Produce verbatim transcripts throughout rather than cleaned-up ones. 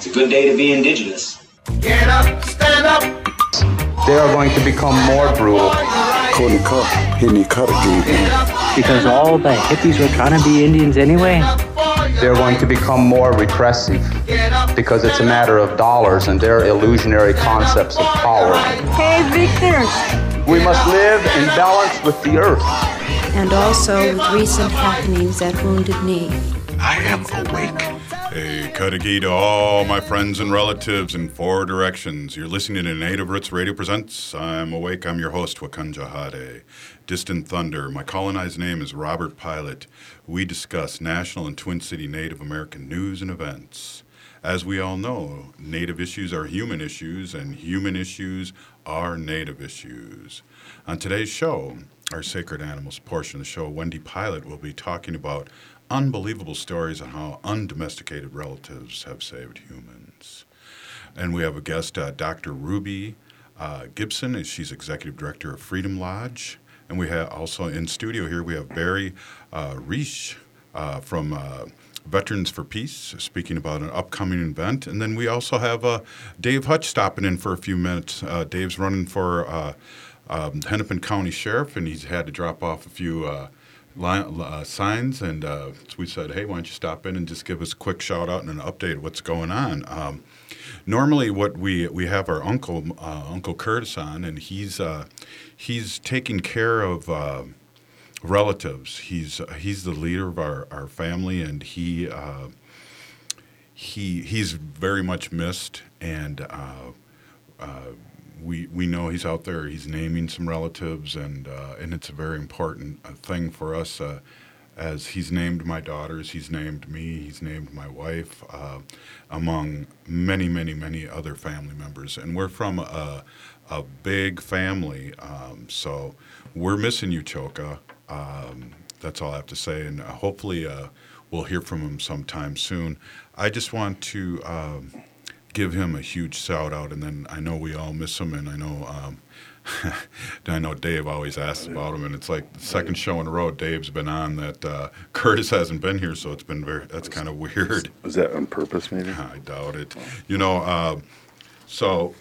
It's a good day to be indigenous. Get up, stand up. They are going to become more brutal. Because all the hippies were trying to be Indians anyway. They're going to become more repressive because it's a matter of dollars and their illusionary concepts of power. Hey, Victor. We must live in balance with the earth. And also with recent happenings at Wounded Knee. I am awake. Hey, Kadagi to all my friends and relatives in four directions. You're listening to Native Roots Radio Presents. I'm awake. I'm your host, Wakanja Hade. Distant Thunder. My colonized name is Robert Pilot. We discuss national and Twin City Native American news and events. As we all know, Native issues are human issues, and human issues are Native issues. On today's show, our Sacred Animals portion of the show, Wendy Pilot will be talking about unbelievable stories on how undomesticated relatives have saved humans. And we have a guest, uh, Doctor Ruby uh, Gibson, and she's Executive Director of Freedom Lodge. And we have also in studio here, we have Barry uh, Reish uh, from uh, Veterans for Peace, speaking about an upcoming event. And then we also have uh, Dave Hutch stopping in for a few minutes. Uh, Dave's running for uh, um, Hennepin County Sheriff, and he's had to drop off a few uh, line, uh, signs. And uh, so we said, hey, why don't you stop in and just give us a quick shout out and an update of what's going on. Um, normally what we we have our uncle, uh, Uncle Curtis on, and he's uh, he's taking care of uh, relatives. He's he's the leader of our, our family, and he uh, he he's very much missed. And uh, uh, we we know he's out there. He's naming some relatives, and uh, and it's a very important uh, thing for us. Uh, as he's named my daughters, he's named me, he's named my wife, uh, among many, many, many other family members. And we're from a, a big family, um, so we're missing you, Choka. Um, that's all I have to say, and uh, hopefully uh, we'll hear from him sometime soon. I just want to um, give him a huge shout out, and then I know we all miss him, and I know um, I know Dave always asks about him, and it's like the second show in a row Dave's been on that uh, Curtis hasn't been here, so it's been very, that's kind of weird. Was that on purpose, maybe? I doubt it. You know, uh, so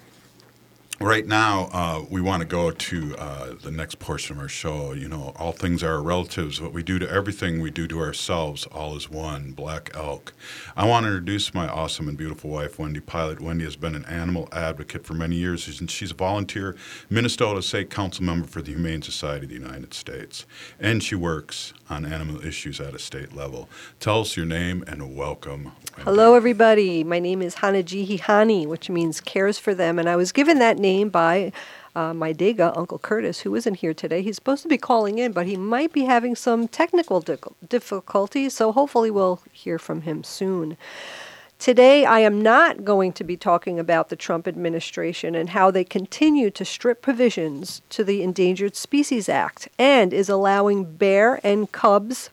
right now uh, we want to go to uh, the next portion of our show. You know, all things are our relatives. What we do to everything we do to ourselves, all is one, Black Elk. I want to introduce my awesome and beautiful wife, Wendy Pilot. Wendy has been an animal advocate for many years. She's, she's a volunteer Minnesota State Council member for the Humane Society of the United States, and she works on animal issues at a state level. Tell us your name and welcome, Wendy. Hello, everybody. My name is Hanajihi Hani, which means cares for them, and I was given that name by uh, my Dega, Uncle Curtis, who isn't here today. He's supposed to be calling in, but he might be having some technical di- difficulties, so hopefully we'll hear from him soon. Today, I am not going to be talking about the Trump administration and how they continue to strip provisions to the Endangered Species Act and is allowing bear and cubs,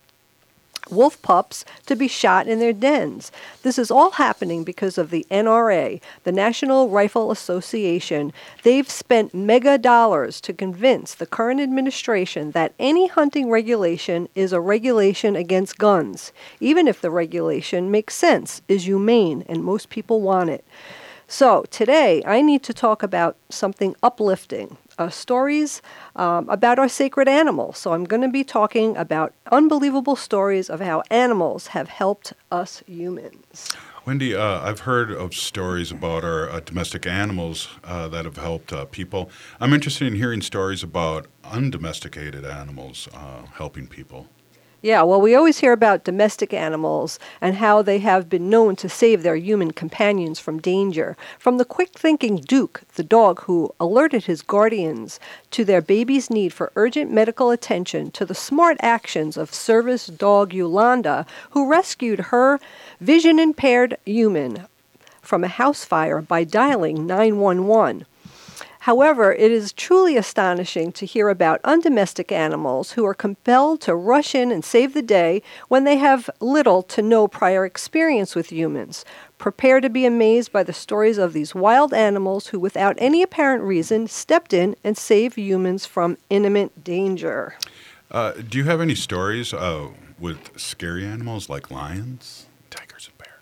wolf pups, to be shot in their dens. This is all happening because of the N R A, the National Rifle Association. They've spent mega dollars to convince the current administration that any hunting regulation is a regulation against guns, even if the regulation makes sense, is humane, and most people want it. So today, I need to talk about something uplifting. Uh, stories um, about our sacred animals. So I'm going to be talking about unbelievable stories of how animals have helped us humans. Wendy, uh, I've heard of stories about our uh, domestic animals uh, that have helped uh, people. I'm interested in hearing stories about undomesticated animals uh, helping people. Yeah, well, we always hear about domestic animals and how they have been known to save their human companions from danger. From the quick-thinking Duke, the dog who alerted his guardians to their baby's need for urgent medical attention, to the smart actions of service dog Yolanda, who rescued her vision-impaired human from a house fire by dialing nine one one. However, it is truly astonishing to hear about undomestic animals who are compelled to rush in and save the day when they have little to no prior experience with humans. Prepare to be amazed by the stories of these wild animals who, without any apparent reason, stepped in and saved humans from imminent danger. Uh, do you have any stories uh, with scary animals like lions, tigers, and bears?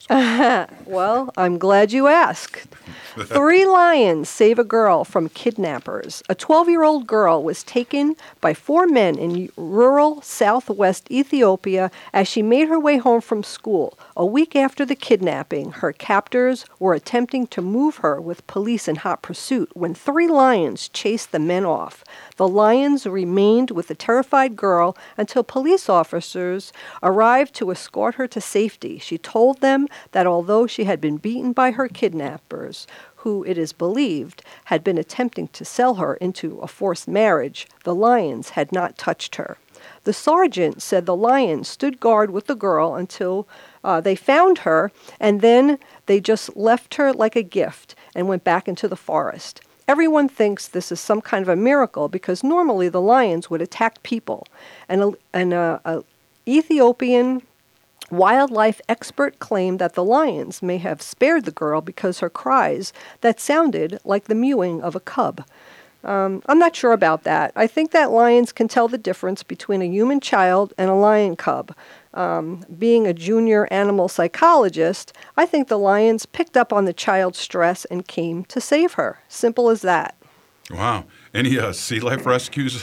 Well, I'm glad you asked. Three lions save a girl from kidnappers. A twelve-year-old girl was taken by four men in rural southwest Ethiopia as she made her way home from school. A week after the kidnapping, her captors were attempting to move her with police in hot pursuit when three lions chased the men off. The lions remained with the terrified girl until police officers arrived to escort her to safety. She told them that although she had been beaten by her kidnappers, who it is believed had been attempting to sell her into a forced marriage, the lions had not touched her. The sergeant said the lions stood guard with the girl until uh, they found her, and then they just left her like a gift and went back into the forest. Everyone thinks this is some kind of a miracle because normally the lions would attack people. And a, and a, a Ethiopian wildlife expert claimed that the lions may have spared the girl because her cries that sounded like the mewing of a cub. Um, I'm not sure about that. I think that lions can tell the difference between a human child and a lion cub. Um, being a junior animal psychologist, I think the lions picked up on the child's stress and came to save her. Simple as that. Wow. Any uh, sea life rescues?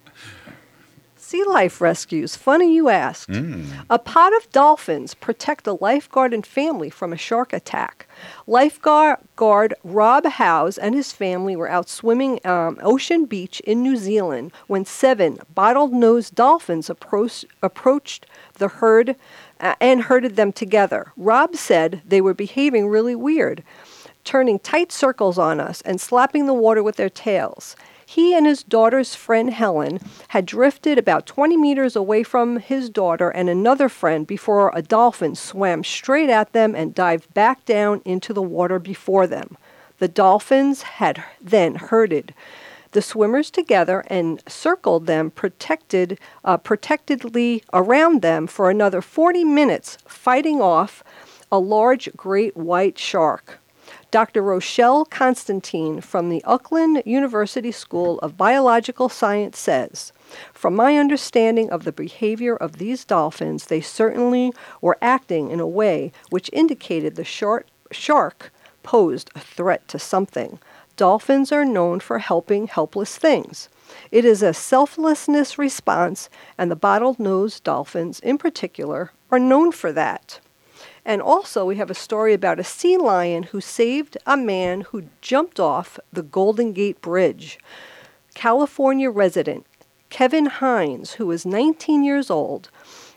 Sea life rescues. Funny you asked. Mm. A pod of dolphins protect a lifeguard and family from a shark attack. Lifeguard guard Rob Howes and his family were out swimming um, Ocean Beach in New Zealand when seven bottle-nosed dolphins appro- approached the herd uh, and herded them together. Rob said they were behaving really weird, turning tight circles on us and slapping the water with their tails. He and his daughter's friend Helen had drifted about twenty meters away from his daughter and another friend before a dolphin swam straight at them and dived back down into the water before them. The dolphins had then herded the swimmers together and circled them protected, uh, protectedly around them for another forty minutes, fighting off a large great white shark. Doctor Rochelle Constantine from the Auckland University School of Biological Science says, "From my understanding of the behavior of these dolphins, they certainly were acting in a way which indicated the shark, shark posed a threat to something. Dolphins are known for helping helpless things. It is a selflessness response, and the bottle-nosed dolphins in particular are known for that." And also we have a story about a sea lion who saved a man who jumped off the Golden Gate Bridge. California resident Kevin Hines, who is nineteen years old,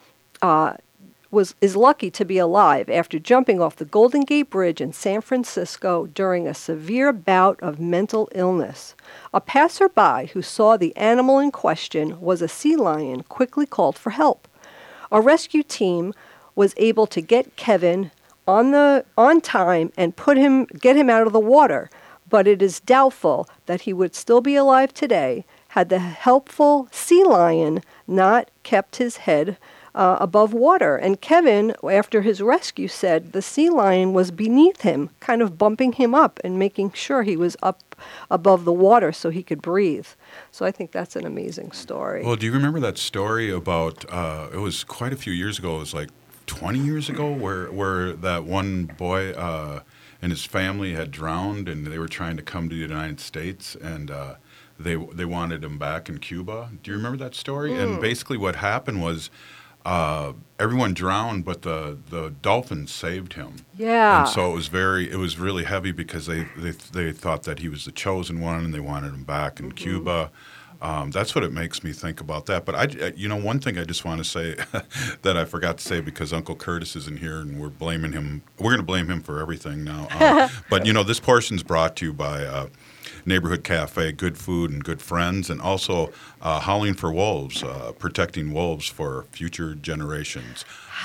uh, was is lucky to be alive after jumping off the Golden Gate Bridge in San Francisco during a severe bout of mental illness. A passerby who saw the animal in question was a sea lion quickly called for help. A rescue team was able to get Kevin on the on time and put him get him out of the water, but it is doubtful that he would still be alive today had the helpful sea lion not kept his head uh, above water. And Kevin, after his rescue, said the sea lion was beneath him, kind of bumping him up and making sure he was up above the water so he could breathe. So I think that's an amazing story. Well, do you remember that story about, uh, it was quite a few years ago, it was like twenty years ago, where where that one boy uh, and his family had drowned, and they were trying to come to the United States, and uh, they they wanted him back in Cuba. Do you remember that story? Mm. And basically, what happened was uh, everyone drowned, but the, the dolphins saved him. Yeah. And so it was very it was really heavy because they they they thought that he was the chosen one, and they wanted him back in mm-hmm. Cuba. Um, that's what it makes me think about that. But, I, you know, one thing I just want to say that I forgot to say because Uncle Curtis isn't here and we're blaming him. We're going to blame him for everything now. Uh, but, you know, this portion's brought to you by uh, Neighborhood Cafe, good food and good friends, and also uh, Howling for Wolves, uh, protecting wolves for future generations.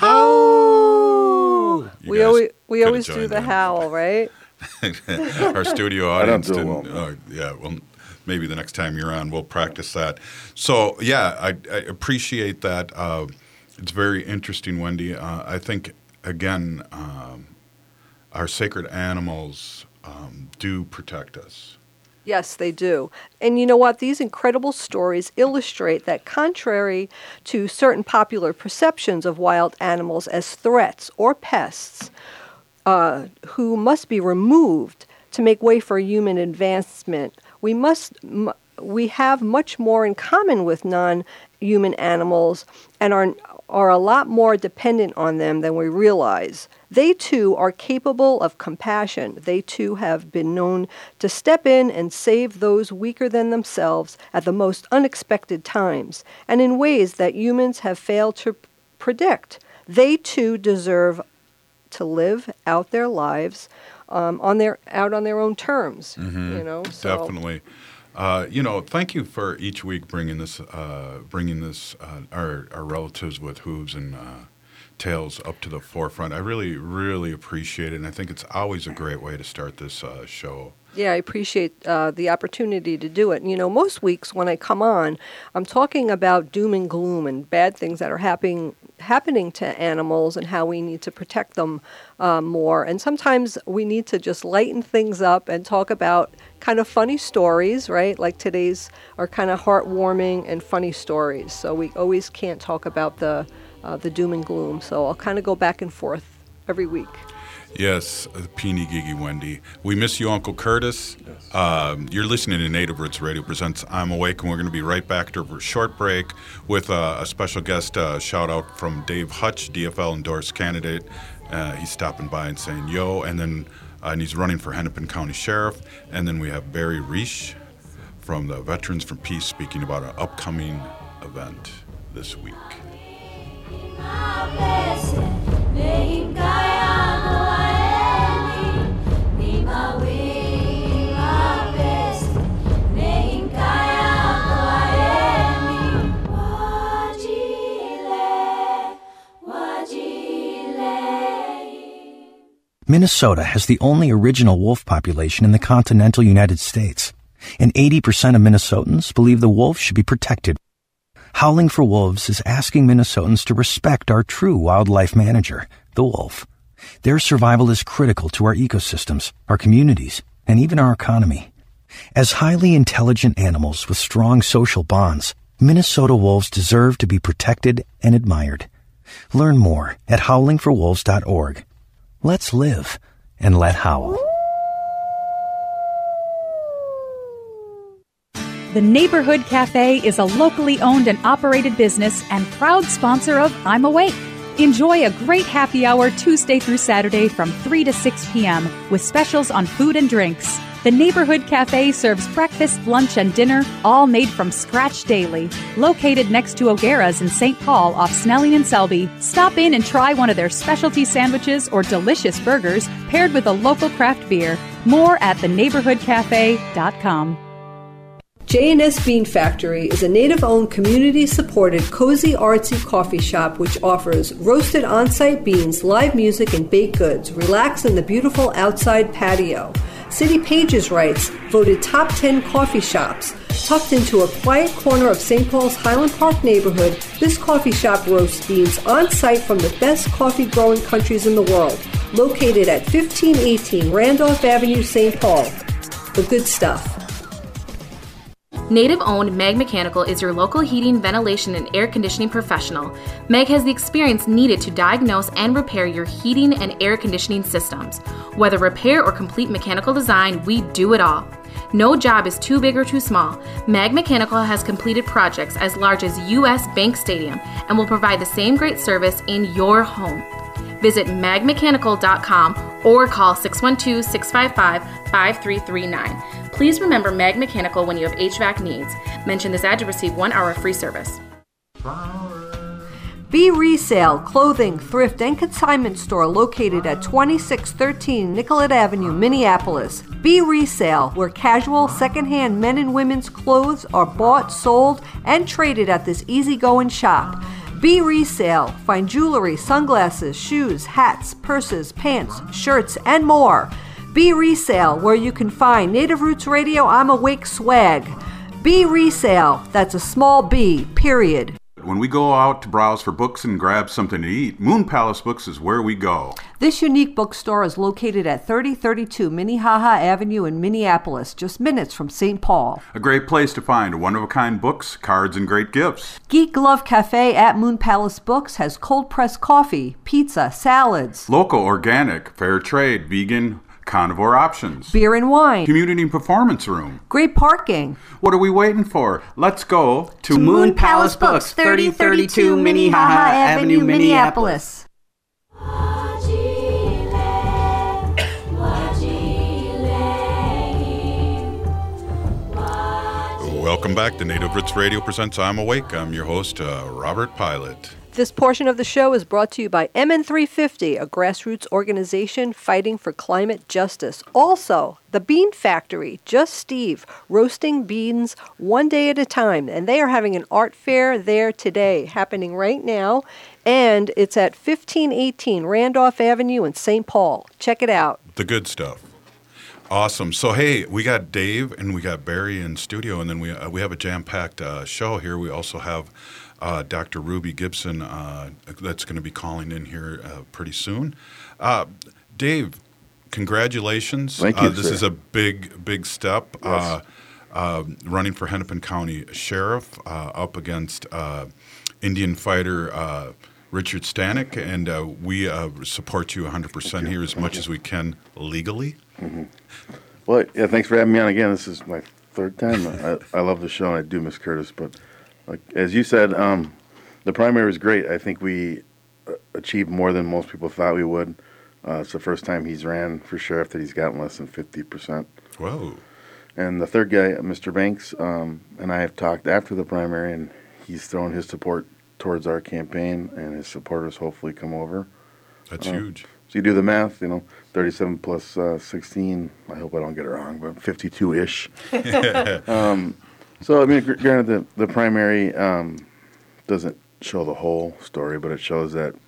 Howl! We always, we always do the in. howl, right? Our studio audience I don't do didn't. well. Uh, yeah, well. Maybe the next time you're on, we'll practice that. So, yeah, I, I appreciate that. Uh, it's very interesting, Wendy. Uh, I think, again, um, our sacred animals um, do protect us. Yes, they do. And you know what? These incredible stories illustrate that contrary to certain popular perceptions of wild animals as threats or pests, uh, who must be removed to make way for human advancement. We must, m- we have much more in common with non-human animals and are are a lot more dependent on them than we realize. They too are capable of compassion. They too have been known to step in and save those weaker than themselves at the most unexpected times, and in ways that humans have failed to predict. They too deserve to live out their lives um, on their out on their own terms. Mm-hmm. You know, so. Definitely. Uh, you know, thank you for each week bringing this, uh, bringing this, uh, our our relatives with hooves and uh, tails up to the forefront. I really, really appreciate it, and I think it's always a great way to start this uh, show. Yeah, I appreciate uh, the opportunity to do it. And, you know, most weeks when I come on, I'm talking about doom and gloom and bad things that are happening happening to animals and how we need to protect them uh, more. And sometimes we need to just lighten things up and talk about kind of funny stories, right? Like today's are kind of heartwarming and funny stories. So we always can't talk about the uh, the doom and gloom. So I'll kind of go back and forth every week. Yes, uh, Peony Gigi Wendy. We miss you, Uncle Curtis. Yes. Um, you're listening to Native Roots Radio Presents I'm Awake, and we're going to be right back to a short break with uh, a special guest uh, shout-out from Dave Hutch, D F L endorsed candidate. Uh, he's stopping by and saying yo, and then uh, and he's running for Hennepin County Sheriff. And then we have Barry Reish from the Veterans for Peace speaking about an upcoming event this week. Minnesota has the only original wolf population in the continental United States, and eighty percent of Minnesotans believe the wolf should be protected. Howling for Wolves is asking Minnesotans to respect our true wildlife manager, the wolf. Their survival is critical to our ecosystems, our communities, and even our economy. As highly intelligent animals with strong social bonds, Minnesota wolves deserve to be protected and admired. Learn more at howling for wolves dot org. Let's live and let howl. The Neighborhood Cafe is a locally owned and operated business and proud sponsor of I'm Awake. Enjoy a great happy hour Tuesday through Saturday from three to six p.m. with specials on food and drinks. The Neighborhood Cafe serves breakfast, lunch, and dinner, all made from scratch daily. Located next to O'Gara's in Saint Paul off Snelling and Selby, stop in and try one of their specialty sandwiches or delicious burgers paired with a local craft beer. More at the neighborhood cafe dot com. J and S Bean Factory is a native-owned, community-supported, cozy, artsy coffee shop which offers roasted on-site beans, live music, and baked goods. Relax in the beautiful outside patio. City Pages writes, voted top ten coffee shops. Tucked into a quiet corner of Saint Paul's Highland Park neighborhood, this coffee shop roasts beans on-site from the best coffee-growing countries in the world. Located at fifteen eighteen Randolph Avenue, Saint Paul. The good stuff. Native-owned Meg Mechanical is your local heating, ventilation, and air conditioning professional. Meg has the experience needed to diagnose and repair your heating and air conditioning systems. Whether repair or complete mechanical design, we do it all. No job is too big or too small. Meg Mechanical has completed projects as large as U S Bank Stadium and will provide the same great service in your home. Visit mag mechanical dot com or call six one two, six five five, five three three nine. Please remember Mag Mechanical when you have H V A C needs. Mention this ad to receive one hour of free service. B Resale, clothing, thrift, and consignment store located at twenty-six thirteen Nicollet Avenue, Minneapolis. B Resale, where casual, secondhand men and women's clothes are bought, sold, and traded at this easygoing shop. B Resale, find jewelry, sunglasses, shoes, hats, purses, pants, shirts, and more. B Resale, where you can find Native Roots Radio I'm Awake swag. B Resale, that's a small B, period. when we go out to browse for books and grab something to eat, Moon Palace Books is where we go. This unique bookstore is located at thirty thirty-two Minnehaha Avenue in Minneapolis, just minutes from Saint Paul. A great place to find one-of-a-kind books, cards, and great gifts. Geek Love Cafe at Moon Palace Books has cold-pressed coffee, pizza, salads. Local, organic, fair trade, vegan, carnivore options. Beer and wine. Community performance room. Great parking. What are we waiting for? Let's go to, to Moon Palace Books, thirty thirty-two Minnehaha Avenue, Minneapolis. Welcome back to Native Roots Radio Presents I'm Awake. I'm your host, uh, Robert Pilot. This portion of the show is brought to you by M N three fifty, a grassroots organization fighting for climate justice. Also, the Bean Factory, Just Steve, roasting beans one day at a time. And they are having an art fair there today, happening right now. And it's at fifteen eighteen Randolph Avenue in Saint Paul. Check it out. The good stuff. Awesome. So, hey, we got Dave and we got Barry in studio, and then we uh, we have a jam-packed uh, show here. We also have uh, Doctor Ruby Gibson uh, that's going to be calling in here uh, pretty soon. Uh, Dave, congratulations. Thank you, uh, This sir. is a big, big step. Yes. Uh, uh, running for Hennepin County Sheriff uh, up against uh, Indian fighter uh, Richard Stanek, and uh, we uh, support you one hundred percent here as much as we can legally. Mm-hmm. Well, yeah, thanks for having me on again. This is my third time. I, I love the show, and I do miss Curtis. But like, as you said, um, the primary was great. I think we uh, achieved more than most people thought we would. Uh, it's the first time he's ran for sheriff that he's gotten less than fifty percent. Whoa. And the third guy, Mister Banks, um, and I have talked after the primary, and he's thrown his support towards our campaign, and his supporters hopefully come over. That's uh, huge. So you do the math, you know, thirty-seven plus uh, sixteen, I hope I don't get it wrong, but fifty-two-ish. um, so, I mean, gr- granted, the, the primary um, doesn't show the whole story, but it shows that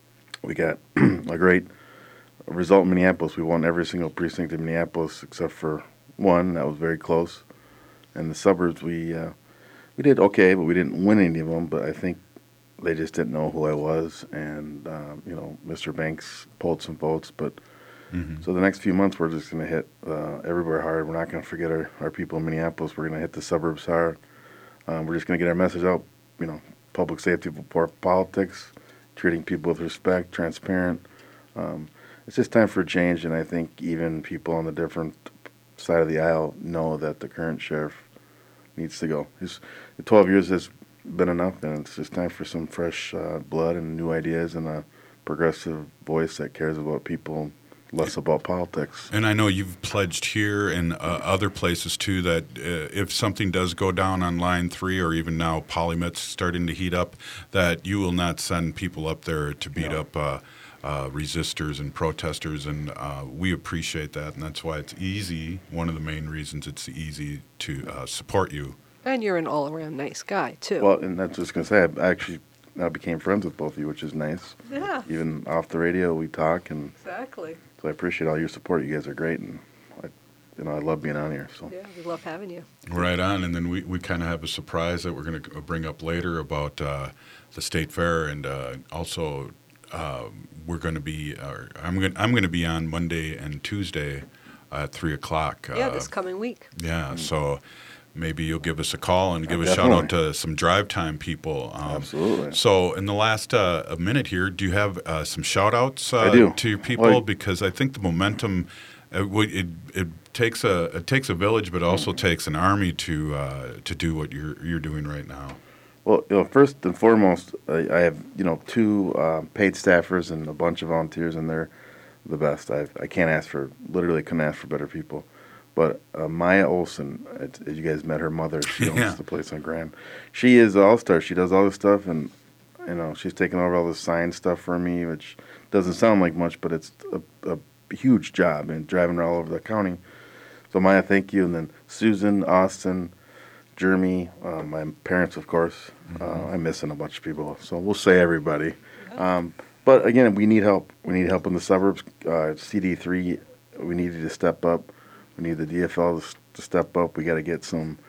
we got a great result in Minneapolis. We won every single precinct in Minneapolis except for one. That was very close. And the suburbs, we uh, we did okay, but we didn't win any of them. But I think they just didn't know who I was, and um, you know, Mister Banks pulled some votes. But mm-hmm. so the next few months, we're just going to hit uh, everywhere hard. We're not going to forget our, our people in Minneapolis. We're going to hit the suburbs hard. Um, we're just going to get our message out. You know, public safety before politics, treating people with respect, transparent. Um, it's just time for change, and I think even people on the different side of the aisle know that the current sheriff needs to go. His twelve years has been enough, and it's just time for some fresh uh, blood and new ideas and a progressive voice that cares about people, less about politics. And I know you've pledged here and uh, other places too that uh, if something does go down on line three, or even now Polymet's starting to heat up, that you will not send people up there to beat No. up uh, uh, resistors and protesters, and uh, we appreciate that, and that's why it's easy. One of the main reasons it's easy to uh, support you. And you're an all-around nice guy, too. Well, and that's just going to say, I actually now became friends with both of you, which is nice. Yeah. Even off the radio, we talk, and Exactly. so I appreciate all your support. You guys are great, and I, you know, I love being on here. So Yeah, we love having you. Right on, and then we, we kind of have a surprise that we're going to bring up later about uh, the state fair, and uh, also uh, we're going to be, uh, I'm going I'm going to be on Monday and Tuesday at three o'clock. Yeah, uh, this coming week. Yeah, so maybe you'll give us a call and give a Definitely. shout out to some drive time people. Um, Absolutely. So in the last uh, a minute here, do you have uh, some shout outs uh, I do. to your people? Well, because I think the momentum, uh, w- it, it takes a it takes a village, but also takes an army to uh, to do what you're you're doing right now. Well, you know, first and foremost, I, I have you know two uh, paid staffers and a bunch of volunteers, and they're the best. I I can't ask for literally couldn't ask for better people. But uh, Maya Olson, as you guys met her mother, she owns Yeah. the place on Grand. She is all star. She does all this stuff, and you know she's taking over all the sign stuff for me, which doesn't sound like much, but it's a, a huge job and driving her all over the county. So Maya, thank you, and then Susan, Austin, Jeremy, uh, my parents, of course. Mm-hmm. Uh, I'm missing a bunch of people, so we'll say everybody. Um, but again, we need help. We need help in the suburbs. Uh, C D three, we needed to step up. We need the D F L to, to step up. We got to get some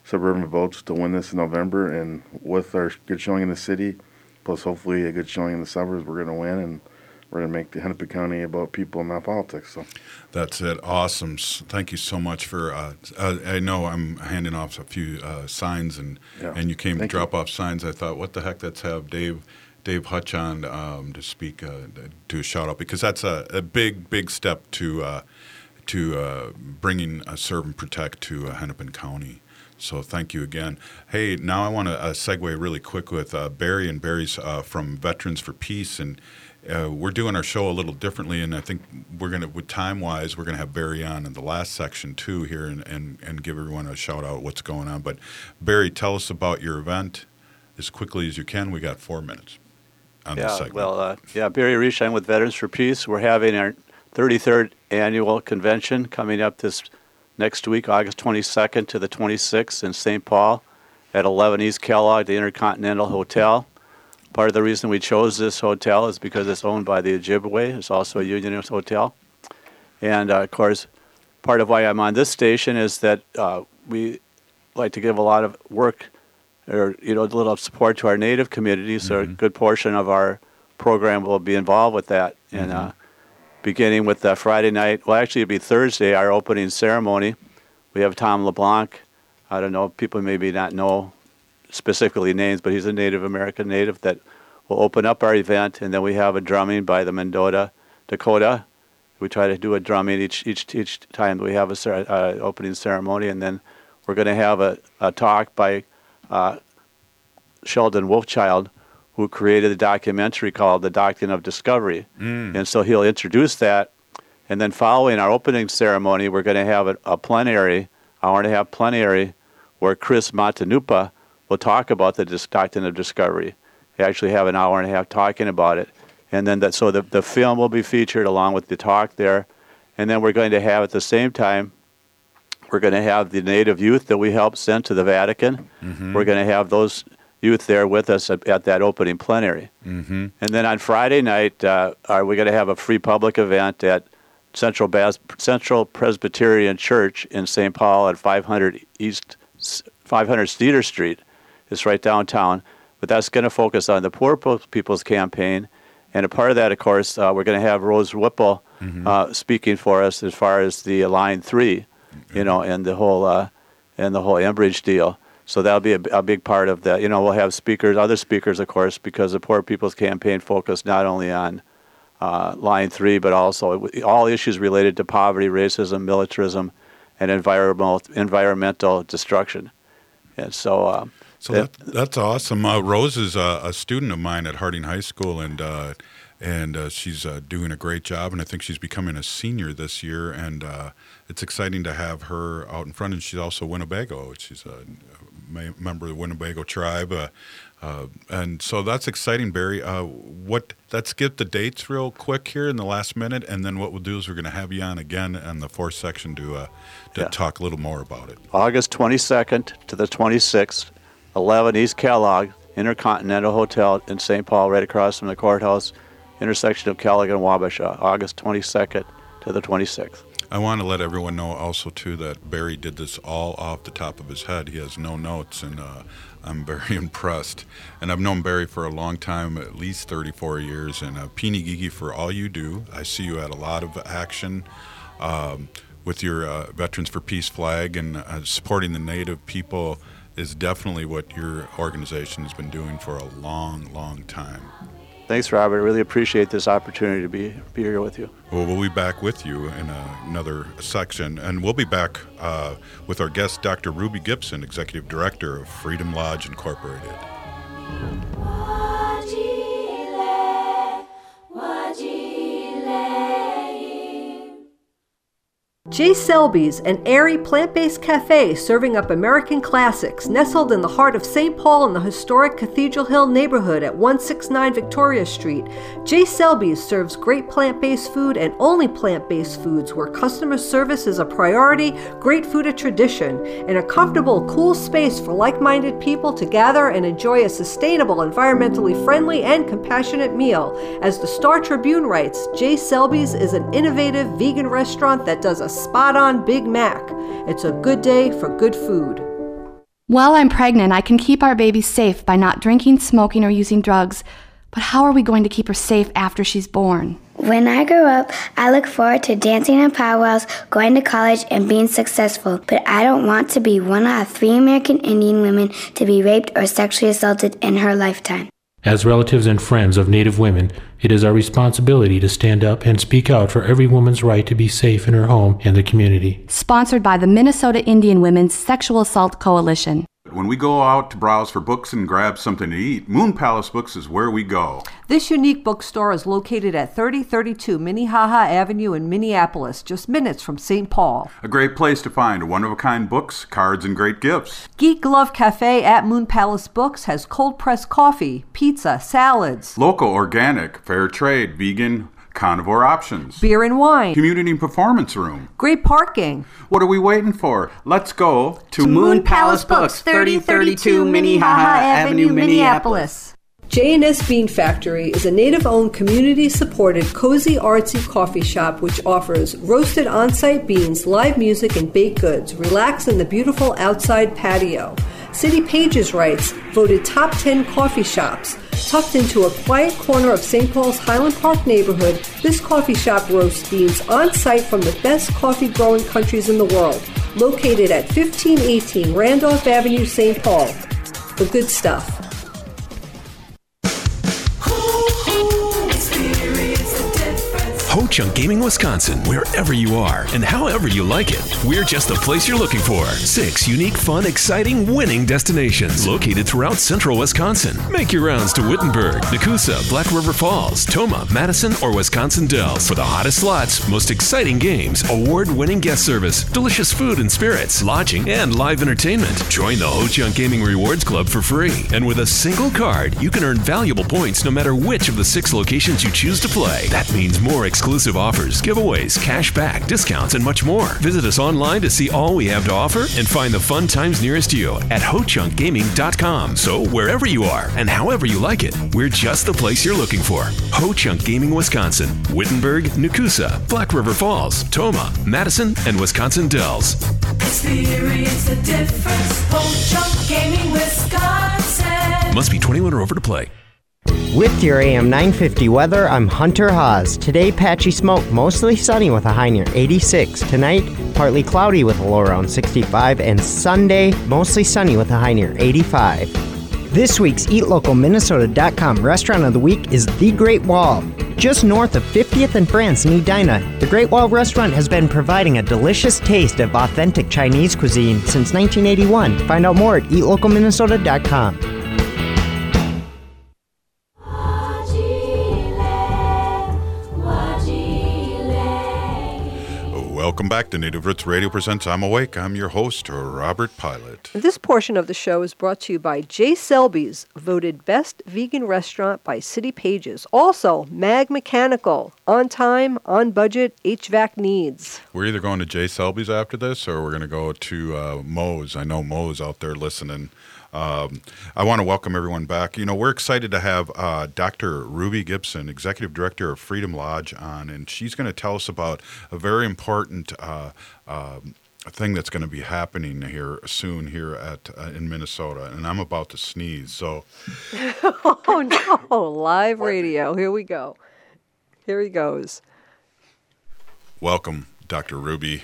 suburban votes to win this in November, and with our good showing in the city, plus hopefully a good showing in the suburbs, we're going to win, and we're going to make the Hennepin County about people, not politics. So that's it. Awesome. Thank you so much for. Uh, uh, I know I'm handing off a few uh, signs, and yeah. and you came Thank to drop you. off signs. I thought, what the heck? Let's have Dave Dave Hutch on um, to speak, uh, do a shout out, because that's a, a big big step to uh, to uh, bringing a Serve and Protect to uh, Hennepin County. So thank you again. Hey, now I want to uh, segue really quick with uh, Barry, and Barry's uh, from Veterans for Peace, and uh, we're doing our show a little differently, and I think we're going to, with time-wise, we're going to have Barry on in the last section too here, and, and, and give everyone a shout-out what's going on. But Barry, tell us about your event as quickly as you can. We got four minutes on yeah, this segment. Well, uh, yeah, Barry Reich, I'm with Veterans for Peace. We're having our thirty-third annual convention coming up this next week, August twenty-second to the twenty-sixth in Saint Paul at eleven East Kellogg, the Intercontinental Hotel. Part of the reason we chose this hotel is because it's owned by the Ojibwe. It's also a unionist hotel. And, uh, of course, part of why I'm on this station is that uh, we like to give a lot of work or, you know, a little support to our Native communities. Mm-hmm. So a good portion of our program will be involved with that. Mm-hmm. And uh, beginning with uh, Friday night, well, actually, it'll be Thursday, our opening ceremony. We have Tom LeBlanc. I don't know, people maybe not know specifically names, but he's a Native American native that will open up our event. And then we have a drumming by the Mendota Dakota. We try to do a drumming each each each time that we have a cer- uh, opening ceremony. And then we're going to have a, a talk by uh, Sheldon Wolfchild, who created a documentary called The Doctrine of Discovery. Mm. And so he'll introduce that. And then following our opening ceremony, we're going to have a, a plenary, hour and a half plenary, where Chris Matanupa will talk about the dis- Doctrine of Discovery. He actually have an hour and a half talking about it. And then that, so the, the film will be featured along with the talk there. And then we're going to have at the same time, we're going to have the Native youth that we helped send to the Vatican. Mm-hmm. We're going to have those youth there with us at, at that opening plenary. Mm-hmm. And then on Friday night, uh, are we going to have a free public event at Central Bas- Central Presbyterian Church in Saint Paul at five hundred East, five hundred Cedar Street. It's right downtown. But that's going to focus on the Poor People's Campaign. And a part of that, of course, uh, we're going to have Rose Whipple mm-hmm. uh, speaking for us as far as the Line Three, you know, and the whole uh, and the whole Enbridge deal. So that'll be a, a big part of that. You know, we'll have speakers, other speakers, of course, because the Poor People's Campaign focused not only on uh, Line Three, but also all issues related to poverty, racism, militarism, and environmental environmental destruction. And so. Uh, So that, that's awesome. Uh, Rose is uh, a student of mine at Harding High School, and uh, and uh, she's uh, doing a great job. And I think she's becoming a senior this year. And uh, it's exciting to have her out in front. And she's also Winnebago. She's a member of the Winnebago tribe. Uh, uh, and so that's exciting, Barry. Uh, what? Let's get the dates real quick here in the last minute, and then what we'll do is we're going to have you on again in the fourth section to uh, to yeah. talk a little more about it. August twenty-second to the twenty-sixth. eleven East Kellogg, Intercontinental Hotel in Saint Paul, right across from the courthouse, intersection of Kellogg and Wabasha, August twenty-second to the twenty-sixth. I want to let everyone know also, too, that Barry did this all off the top of his head. He has no notes, and uh, I'm very impressed. And I've known Barry for a long time, at least thirty-four years, and uh, Pini Gigi for all you do. I see you at a lot of action um, with your uh, Veterans for Peace flag and uh, supporting the Native people is definitely what your organization has been doing for a long, long time. Thanks, Robert. I really appreciate this opportunity to be be here with you. Well, we'll be back with you in a, another section, and we'll be back uh, with our guest, Doctor Ruby Gibson, Executive Director of Freedom Lodge Incorporated. J. Selby's, an airy plant-based cafe serving up American classics, nestled in the heart of Saint Paul in the historic Cathedral Hill neighborhood at one sixty-nine Victoria Street. J. Selby's serves great plant-based food and only plant-based foods where customer service is a priority, great food a tradition, and a comfortable, cool space for like-minded people to gather and enjoy a sustainable, environmentally friendly, and compassionate meal. As the Star Tribune writes, J. Selby's is an innovative vegan restaurant that does a spot-on Big Mac. It's a good day for good food. While I'm pregnant, I can keep our baby safe by not drinking, smoking, or using drugs. But how are we going to keep her safe after she's born? When I grow up, I look forward to dancing in powwows, going to college, and being successful. But I don't want to be one out of three American Indian women to be raped or sexually assaulted in her lifetime. As relatives and friends of Native women, it is our responsibility to stand up and speak out for every woman's right to be safe in her home and the community. Sponsored by the Minnesota Indian Women's Sexual Assault Coalition. When we go out to browse for books and grab something to eat, Moon Palace Books is where we go. This unique bookstore is located at thirty thirty-two Minnehaha Avenue in Minneapolis, just minutes from Saint Paul. A great place to find one-of-a-kind books, cards, and great gifts. Geek Love Cafe at Moon Palace Books has cold-pressed coffee, pizza, salads. Local, organic, fair trade, vegan, carnivore options. Beer and wine. Community performance room. Great parking. What are we waiting for? Let's go to, to Moon Palace Books, thirty thirty-two Minnehaha Avenue, Minneapolis. J and S Bean Factory is a native-owned, community-supported, cozy, artsy coffee shop which offers roasted on-site beans, live music, and baked goods. Relax in the beautiful outside patio. City Pages writes, voted top ten coffee shops. Tucked into a quiet corner of Saint Paul's Highland Park neighborhood, this coffee shop roasts beans on-site from the best coffee-growing countries in the world. Located at fifteen eighteen Randolph Avenue, Saint Paul. The good stuff. Ho Chunk Gaming Wisconsin, wherever you are and however you like it, we're just the place you're looking for. Six unique, fun, exciting, winning destinations located throughout central Wisconsin. Make your rounds to Wittenberg, Nakusa, Black River Falls, Toma, Madison, or Wisconsin Dells for the hottest slots, most exciting games, award-winning guest service, delicious food and spirits, lodging, and live entertainment. Join the Ho Chunk Gaming Rewards Club for free. And with a single card, you can earn valuable points no matter which of the six locations you choose to play. That means more exclusive Exclusive offers, giveaways, cash back, discounts, and much more. Visit us online to see all we have to offer and find the fun times nearest you at ho chunk gaming dot com. So wherever you are and however you like it, we're just the place you're looking for. Ho Chunk Gaming Wisconsin, Wittenberg, Nakusa, Black River Falls, Toma, Madison, and Wisconsin Dells. Experience the difference. Ho Chunk Gaming Wisconsin. Must be twenty-one or over to play. With your A M nine fifty weather, I'm Hunter Haas. Today, patchy smoke, mostly sunny with a high near eighty-six. Tonight, partly cloudy with a low around sixty-five. And Sunday, mostly sunny with a high near eighty-five. This week's eat local minnesota dot com restaurant of the week is The Great Wall. Just north of fiftieth and France in Edina, the Great Wall restaurant has been providing a delicious taste of authentic Chinese cuisine since nineteen eighty-one. Find out more at eat local minnesota dot com. Welcome back to Native Roots Radio Presents I'm Awake. I'm your host, Robert Pilot. This portion of the show is brought to you by J. Selby's, voted Best Vegan Restaurant by City Pages. Also, Mag Mechanical, on time, on budget, H V A C needs. We're either going to J. Selby's after this or we're going to go to uh, Moe's. I know Moe's out there listening. Um, I want to welcome everyone back. You know, we're excited to have uh, Doctor Ruby Gibson, Executive Director of Freedom Lodge, on, and she's going to tell us about a very important uh, uh, thing that's going to be happening here soon here at uh, in Minnesota. And I'm about to sneeze, so. Oh, no. Live radio. Here we go. Here he goes. Welcome, Doctor Ruby.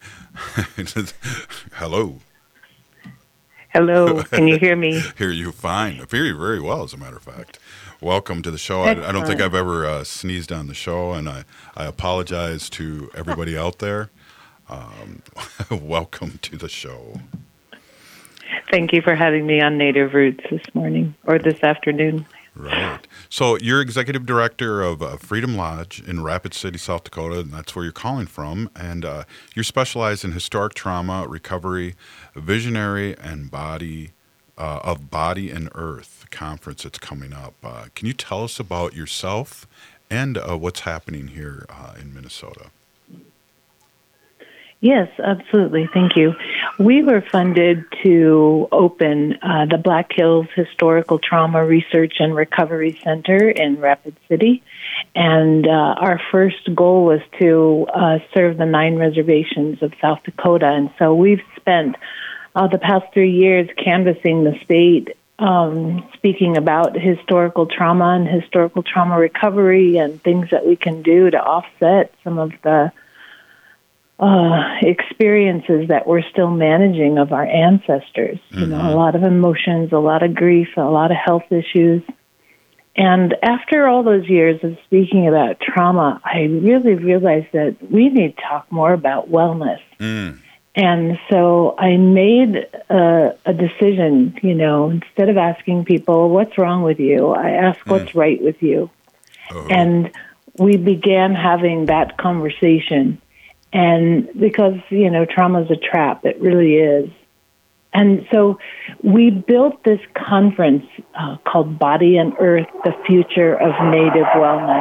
Hello. Hello, can you hear me? Hear you fine. I hear you very well, as a matter of fact. Welcome to the show. I, I don't think I've ever uh, sneezed on the show, and I, I apologize to everybody out there. Um, welcome to the show. Thank you for having me on Native Roots this morning, or this afternoon. Right. So you're Executive Director of uh, Freedom Lodge in Rapid City, South Dakota, and that's where you're calling from. And uh, you're specialized in historic trauma, recovery, visionary, and body uh, of Body and Earth conference that's coming up. Uh, can you tell us about yourself and uh, what's happening here uh, in Minnesota? Yes, absolutely. Thank you. We were funded to open uh, the Black Hills Historical Trauma Research and Recovery Center in Rapid City. And uh, our first goal was to uh, serve the nine reservations of South Dakota. And so we've spent uh, the past three years canvassing the state, um, speaking about historical trauma and historical trauma recovery and things that we can do to offset some of the uh, experiences that we're still managing of our ancestors. Mm-hmm. You know, a lot of emotions, a lot of grief, a lot of health issues. And after all those years of speaking about trauma, I really realized that we need to talk more about wellness. Mm. And so I made a, a decision, you know, instead of asking people, what's wrong with you? I asked, mm. what's right with you? Oh. And we began having that conversation. And because, you know, trauma is a trap, it really is. And so we built this conference uh, called Body and Earth, the Future of Native Wellness,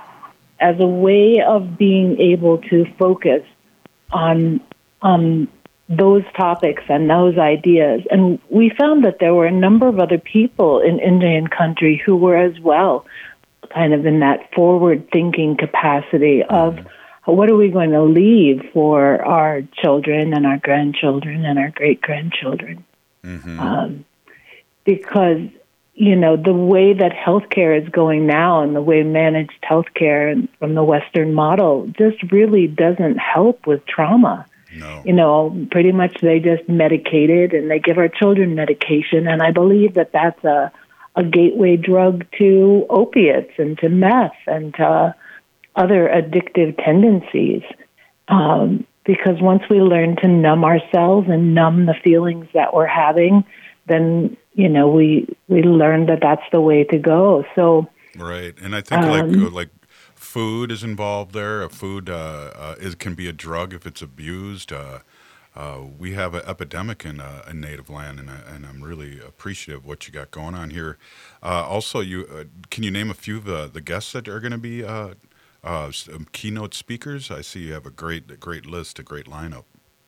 as a way of being able to focus on on those topics and those ideas. And we found that there were a number of other people in Indian country who were as well kind of in that forward-thinking capacity of what are we going to leave for our children and our grandchildren and our great-grandchildren? Mm-hmm. Um, because, you know, the way that healthcare is going now and the way managed healthcare from the Western model just really doesn't help with trauma. No. You know, pretty much they just medicate it and they give our children medication. And I believe that that's a, a gateway drug to opiates and to meth and to other addictive tendencies, um, because once we learn to numb ourselves and numb the feelings that we're having, then, you know, we we learn that that's the way to go. So right, and I think um, like like food is involved there. Food uh, uh, is can be a drug if it's abused. Uh, uh, we have an epidemic in, uh, in native land, and, I, and I'm really appreciative of what you got going on here. Uh, also, you uh, can you name a few of the, the guests that are going to be uh, Uh, keynote speakers? I see you have a great, a great list, a great lineup.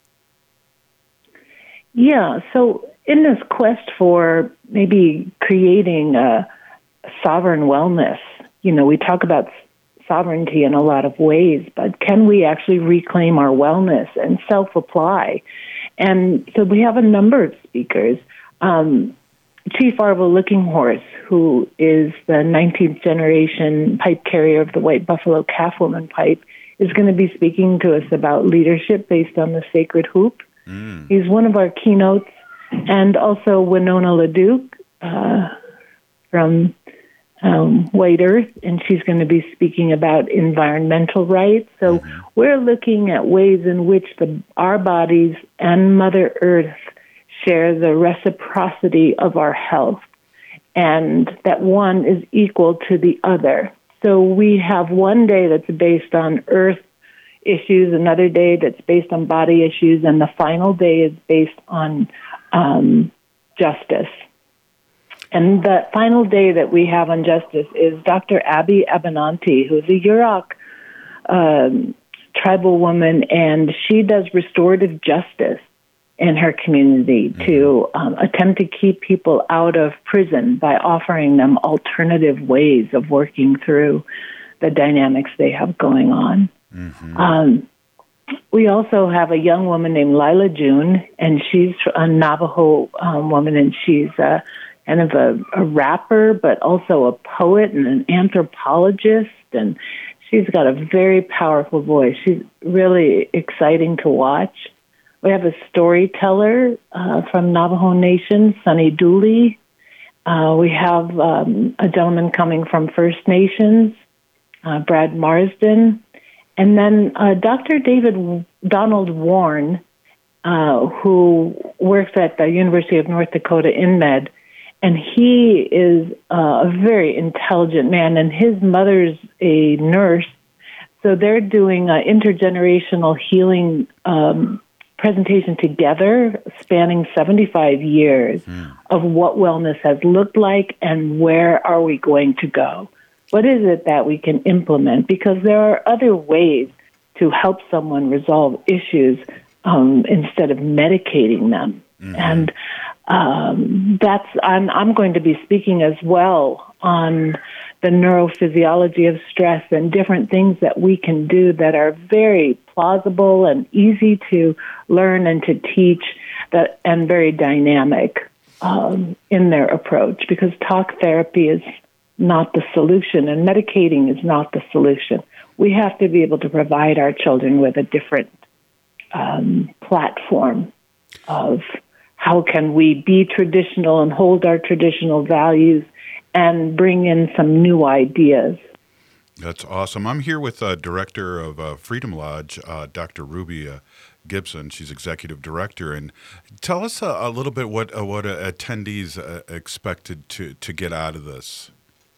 Yeah, so in this quest for maybe creating a sovereign wellness, you know, we talk about sovereignty in a lot of ways, but can we actually reclaim our wellness and self-apply? And so we have a number of speakers. Um, Chief Arvo Lickinghorse, who is the nineteenth generation pipe carrier of the White Buffalo Calf Woman pipe, is going to be speaking to us about leadership based on the sacred hoop. Mm. He's one of our keynotes, and also Winona LaDuke uh, from um, White Earth, and she's going to be speaking about environmental rights. So mm-hmm. we're looking at ways in which the, our bodies and Mother Earth share the reciprocity of our health, and that one is equal to the other. So we have one day that's based on earth issues, another day that's based on body issues, and the final day is based on um, justice. And the final day that we have on justice is Doctor Abby Abenanti, who's a Yurok um, tribal woman, and she does restorative justice in her community mm-hmm. to um, attempt to keep people out of prison by offering them alternative ways of working through the dynamics they have going on. Mm-hmm. Um, we also have a young woman named Lila June, and she's a Navajo um, woman, and she's a, kind of a, a rapper, but also a poet and an anthropologist, and she's got a very powerful voice. She's really exciting to watch. We have a storyteller uh, from Navajo Nation, Sunny Dooley. Uh, we have um, a gentleman coming from First Nations, uh, Brad Marsden. And then uh, Doctor David Donald Warren, uh, who works at the University of North Dakota InMed. And he is uh, a very intelligent man, and his mother's a nurse. So they're doing an intergenerational healing um presentation together spanning seventy-five years mm. of what wellness has looked like and where are we going to go. What is it that we can implement? Because there are other ways to help someone resolve issues um, instead of medicating them. Mm-hmm. And um, that's I'm, I'm going to be speaking as well on the neurophysiology of stress and different things that we can do that are very plausible and easy to learn and to teach that and very dynamic um, in their approach, because talk therapy is not the solution and medicating is not the solution. We have to be able to provide our children with a different um, platform of how can we be traditional and hold our traditional values and bring in some new ideas. That's awesome. I'm here with uh, Director of uh, Freedom Lodge, uh, Doctor Ruby uh, Gibson. She's Executive Director. And tell us uh, a little bit what uh, what uh, attendees uh, expected to, to get out of this.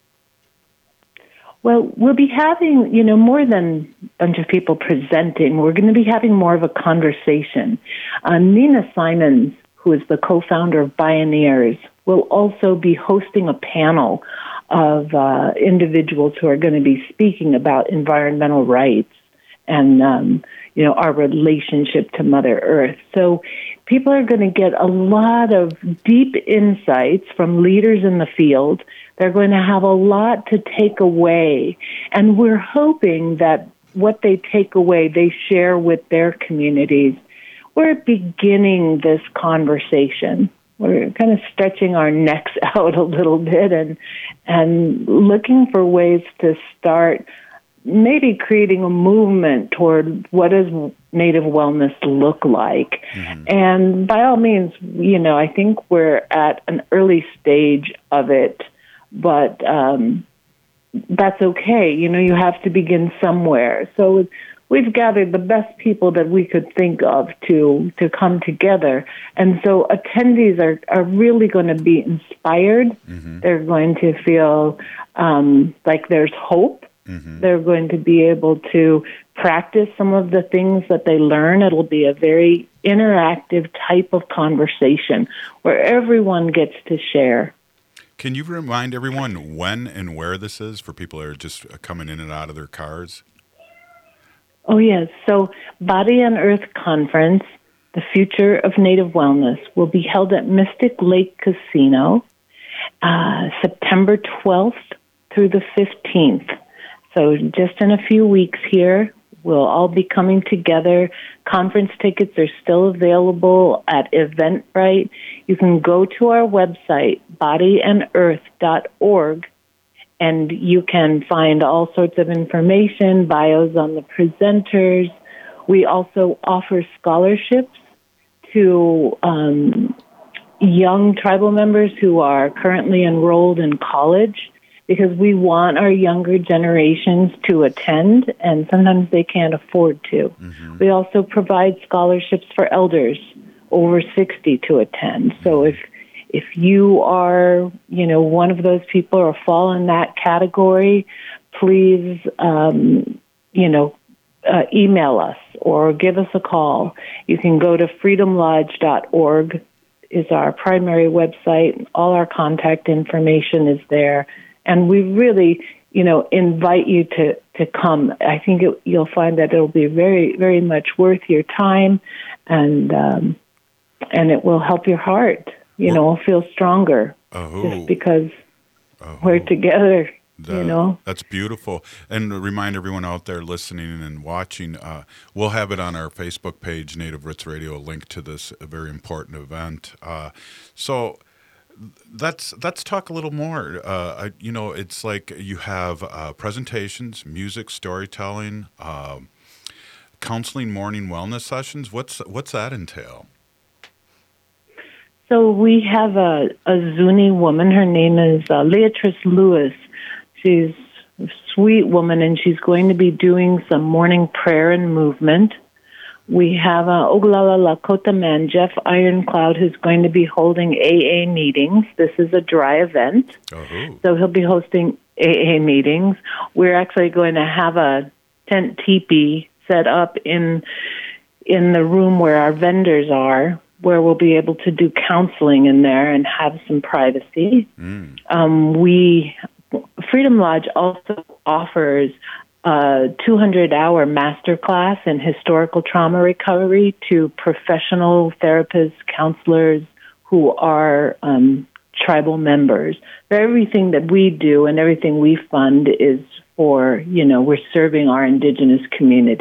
Well, we'll be having, you know, more than a bunch of people presenting. We're going to be having more of a conversation. Uh, Nina Simons, who is the co-founder of Bioneers, will also be hosting a panel of uh, individuals who are going to be speaking about environmental rights and, um, you know, our relationship to Mother Earth. So people are going to get a lot of deep insights from leaders in the field. They're going to have a lot to take away. And we're hoping that what they take away, they share with their communities. We're beginning this conversation. We're kind of stretching our necks out a little bit and and looking for ways to start maybe creating a movement toward what does Native wellness look like. Mm-hmm. And by all means, you know, I think we're at an early stage of it, but um, that's okay. You know, you have to begin somewhere. So we've gathered the best people that we could think of to to come together. And so attendees are, are really going to be inspired. Mm-hmm. They're going to feel um, like there's hope. Mm-hmm. They're going to be able to practice some of the things that they learn. It'll be a very interactive type of conversation where everyone gets to share. Can you remind everyone when and where this is for people that are just coming in and out of their cars? Oh, yes. So Body and Earth Conference, The Future of Native Wellness, will be held at Mystic Lake Casino uh, September twelfth through the fifteenth. So just in a few weeks here, we'll all be coming together. Conference tickets are still available at Eventbrite. You can go to our website, body and earth dot org, and you can find all sorts of information, bios on the presenters. We also offer scholarships to um, young tribal members who are currently enrolled in college, because we want our younger generations to attend, and sometimes they can't afford to. Mm-hmm. We also provide scholarships for elders over sixty to attend. So if if you are, you know, one of those people or fall in that category, please, um, you know, uh, email us or give us a call. You can go to freedom lodge dot org is our primary website. All our contact information is there. And we really, you know, invite you to, to come. I think it, you'll find that it'll be very, very much worth your time, and um, and it will help your heart. You know, feel stronger oh. just because oh. we're together. The, you know, that's beautiful. And remind everyone out there listening and watching, uh, we'll have it on our Facebook page, Native Roots Radio, a link to this very important event. Uh, so. Let's let's talk a little more. Uh, I, you know, it's like you have uh, presentations, music, storytelling, uh, counseling, morning wellness sessions. What's what's that entail? So we have a, a Zuni woman. Her name is uh, Leatrice Lewis. She's a sweet woman, and she's going to be doing some morning prayer and movement. We have uh, Oglala Lakota man, Jeff Ironcloud, who's going to be holding A A meetings. This is a dry event, oh. so he'll be hosting A A meetings. We're actually going to have a tent teepee set up in in the room where our vendors are, where we'll be able to do counseling in there and have some privacy. Mm. Um, we Freedom Lodge also offers a two hundred hour master class in historical trauma recovery to professional therapists, counselors who are um, tribal members. Everything that we do and everything we fund is for, you know, we're serving our indigenous communities.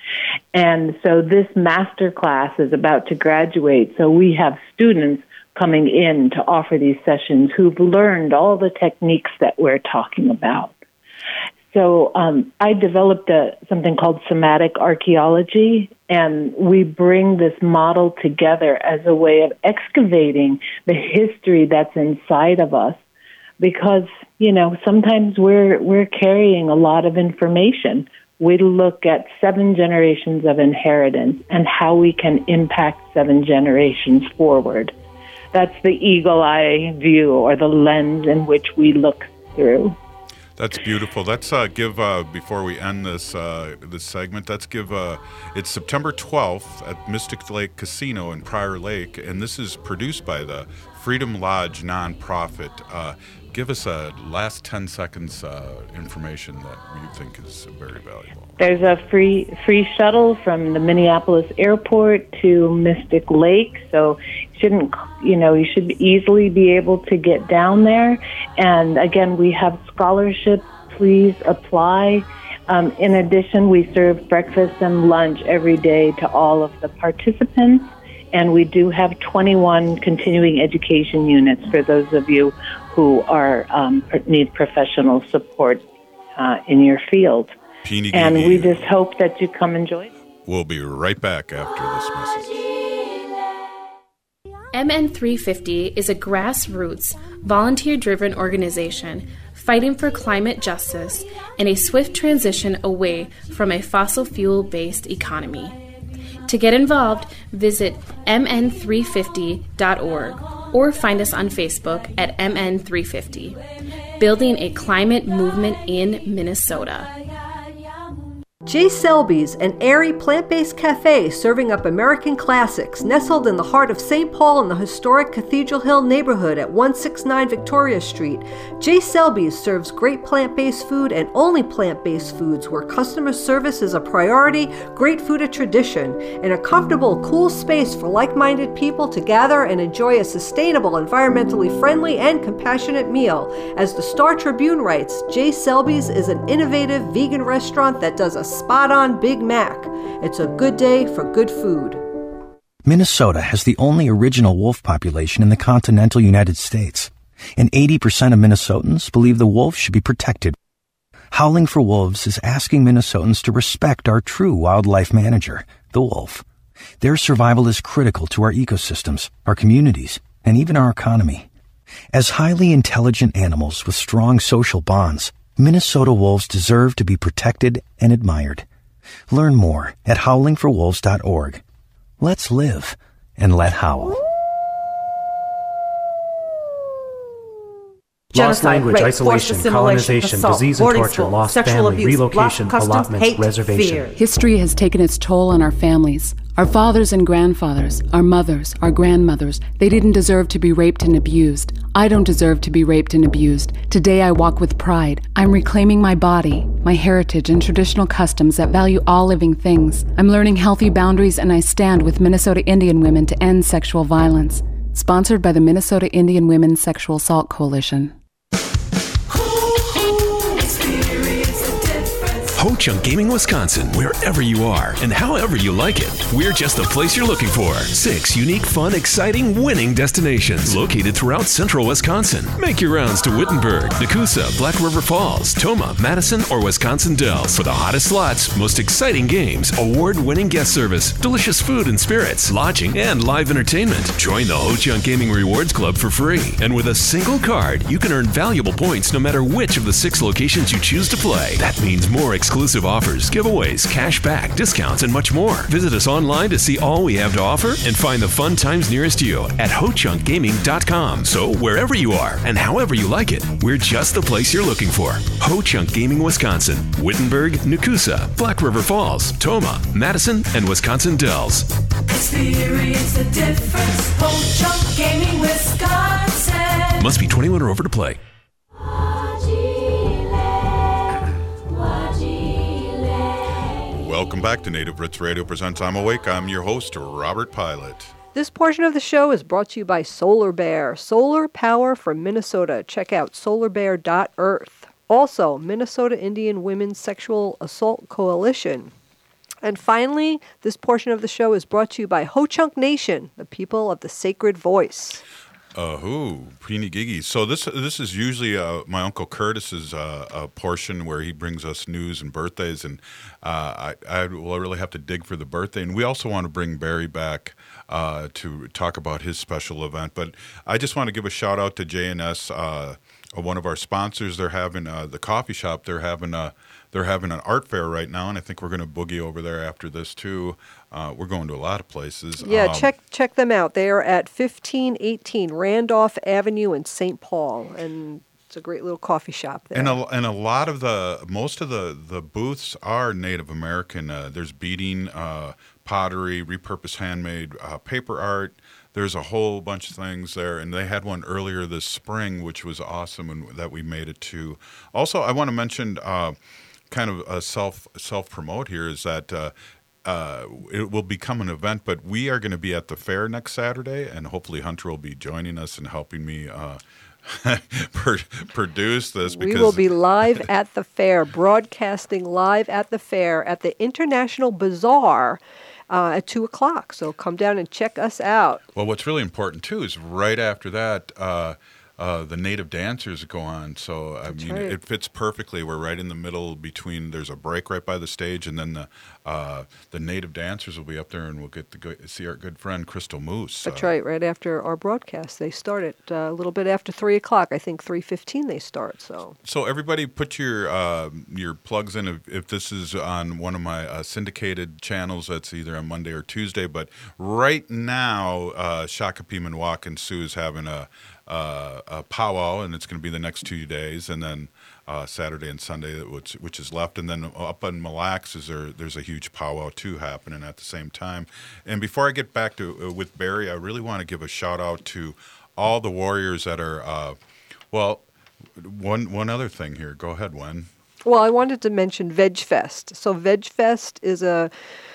And so this master class is about to graduate. So we have students coming in to offer these sessions who've learned all the techniques that we're talking about. So um, I developed a, something called somatic archaeology, and we bring this model together as a way of excavating the history that's inside of us. Because, you know, sometimes we're we're carrying a lot of information. We look at seven generations of inheritance and how we can impact seven generations forward. That's the eagle eye view, or the lens in which we look through. That's beautiful. Let's uh, give, uh, before we end this uh, this segment, let's give, uh, it's September twelfth at Mystic Lake Casino in Prior Lake, and this is produced by the Freedom Lodge nonprofit. Uh, give us a last ten seconds uh, information that you think is very valuable. There's a free free shuttle from the Minneapolis airport to Mystic Lake, so shouldn't you know you should easily be able to get down there. And again, we have scholarships. Please apply. Um, in addition, we serve breakfast and lunch every day to all of the participants, and we do have twenty-one continuing education units for those of you who are um, need professional support uh, in your field. Peeny and Gee. we just hope that you come enjoy it. We'll be right back after this message. M N three fifty is a grassroots, volunteer-driven organization fighting for climate justice and a swift transition away from a fossil fuel-based economy. To get involved, visit m n three fifty dot org or find us on Facebook at M N three fifty. Building a climate movement in Minnesota. J. Selby's, an airy plant-based cafe serving up American classics, nestled in the heart of Saint Paul in the historic Cathedral Hill neighborhood at one sixty-nine Victoria Street. J. Selby's serves great plant-based food and only plant-based foods where customer service is a priority, great food a tradition, and a comfortable, cool space for like-minded people to gather and enjoy a sustainable, environmentally friendly, and compassionate meal. As the Star Tribune writes, J. Selby's is an innovative vegan restaurant that does a spot-on Big Mac. It's a good day for good food. Minnesota has the only original wolf population in the continental United States, and eighty percent of Minnesotans believe the wolf should be protected. Howling for Wolves is asking Minnesotans to respect our true wildlife manager, the wolf. Their survival is critical to our ecosystems, our communities, and even our economy. As highly intelligent animals with strong social bonds, Minnesota wolves deserve to be protected and admired. Learn more at howling for wolves dot org. Let's live and let howl. Lost Genocide, language, rape, isolation, forced colonization, assault, disease and boarding torture, school, lost sexual family, abuse, relocation, lost customs, allotments, hate, reservation. fear. History has taken its toll on our families. Our fathers and grandfathers, our mothers, our grandmothers, they didn't deserve to be raped and abused. I don't deserve to be raped and abused. Today I walk with pride. I'm reclaiming my body, my heritage, and traditional customs that value all living things. I'm learning healthy boundaries, and I stand with Minnesota Indian women to end sexual violence. Sponsored by the Minnesota Indian Women's Sexual Assault Coalition. Ho Chunk Gaming Wisconsin, wherever you are and however you like it, we're just the place you're looking for. Six unique, fun, exciting, winning destinations located throughout central Wisconsin. Make your rounds to Wittenberg, Nakusa, Black River Falls, Toma, Madison, or Wisconsin Dells for the hottest slots, most exciting games, award-winning guest service, delicious food and spirits, lodging, and live entertainment. Join the Ho Chunk Gaming Rewards Club for free. And with a single card, you can earn valuable points no matter which of the six locations you choose to play. That means more exclusive offers, giveaways, cash back, discounts, and much more. Visit us online to see all we have to offer and find the fun times nearest you at ho chunk gaming dot com. So wherever you are and however you like it, we're just the place you're looking for. Ho Chunk Gaming Wisconsin, Wittenberg, Nakusa, Black River Falls, Toma, Madison, and Wisconsin Dells. Experience the difference. Ho Chunk Gaming Wisconsin. Must be twenty-one or over to play. Welcome back to Native Roots Radio Presents I'm Awake. I'm your host, Robert Pilot. This portion of the show is brought to you by Solar Bear, solar power from Minnesota. Check out solar bear dot earth. Also, Minnesota Indian Women's Sexual Assault Coalition. And finally, this portion of the show is brought to you by Ho-Chunk Nation, the people of the sacred voice. Uh, who? Peeny Gigi. So this this is usually uh, my Uncle Curtis's uh, uh, portion where he brings us news and birthdays, and uh, I, I will really have to dig for the birthday. And we also want to bring Barry back uh, to talk about his special event. But I just want to give a shout out to J and S, uh, one of our sponsors. They're having uh, the coffee shop. They're having a They're having an art fair right now, and I think we're going to boogie over there after this too. Uh, we're going to a lot of places. Yeah, um, check check them out. They are at fifteen eighteen Randolph Avenue in Saint Paul, and it's a great little coffee shop there. And a, and a lot of the, most of the, the booths are Native American. Uh, there's beading, uh, pottery, repurposed handmade uh, paper art. There's a whole bunch of things there, and they had one earlier this spring, which was awesome, and that we made it to. Also, I want to mention, uh, kind of a self self promote here, is that uh, uh, it will become an event, but we are going to be at the fair next Saturday, and hopefully Hunter will be joining us and helping me uh, produce this. Because we will be live at the fair, broadcasting live at the fair at the International Bazaar. Uh, at two o'clock, so come down and check us out. Well, what's really important, too, is right after that, uh, uh, the native dancers go on. So, I That's mean, right. it fits perfectly. We're right in the middle between, there's a break right by the stage, and then the uh, the native dancers will be up there, and we'll get to go see our good friend Crystal Moose. That's uh, right, right after our broadcast. They start at uh, a little bit after three o'clock. I think three fifteen they start, so. So everybody put your uh, your plugs in. If, if this is on one of my uh, syndicated channels, that's either on Monday or Tuesday. But right now, uh, Shakopee Minwak Sioux is having a, uh, a powwow, and it's going to be the next two days. And then uh, Saturday and Sunday, which which is left. And then up in Mille Lacs, is there, there's a huge powwow, too, happening at the same time. And before I get back to uh, with Barry, I really want to give a shout-out to all the warriors that are, uh, well, one one other thing here. Go ahead, Wen. Well, I wanted to mention Veg Fest. So Veg Fest is a